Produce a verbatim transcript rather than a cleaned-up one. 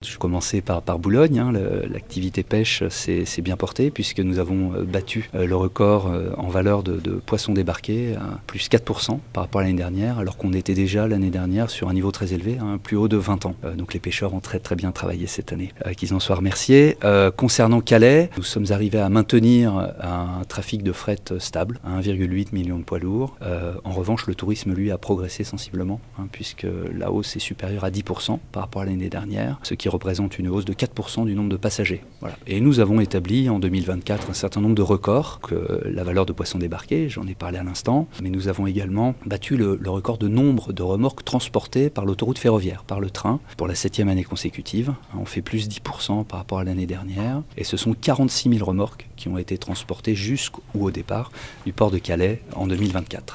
Je commençais par, par Boulogne, hein, le, l'activité pêche s'est, s'est bien portée puisque nous avons battu le record en valeur de, de poissons débarqués à plus quatre pour cent par rapport à l'année dernière, alors qu'on était déjà l'année dernière sur un niveau très élevé, hein, plus haut de vingt ans. Euh, donc les pêcheurs ont très très bien travaillé cette année, euh, qu'ils en soient remerciés. Euh, concernant Calais, nous sommes arrivés à maintenir un trafic de fret stable, à un virgule huit million de poids lourds. Euh, en revanche, le tourisme, lui, a progressé sensiblement, hein, puisque la hausse est supérieure à dix pour cent par rapport à l'année dernière, ce qui représente une hausse de quatre pour cent du nombre de passagers. Voilà. Et nous avons établi en deux mille vingt-quatre un certain nombre de records, que la valeur de poissons débarqués, j'en ai parlé à l'instant, mais nous avons également battu le, le record de nombre de remorques transportées par l'autoroute ferroviaire, par le train, pour la septième année consécutive. On fait plus dix pour cent par rapport à l'année dernière, et ce sont quarante-six mille remorques qui ont été transportées jusqu'au départ du port de Calais en deux mille vingt-quatre.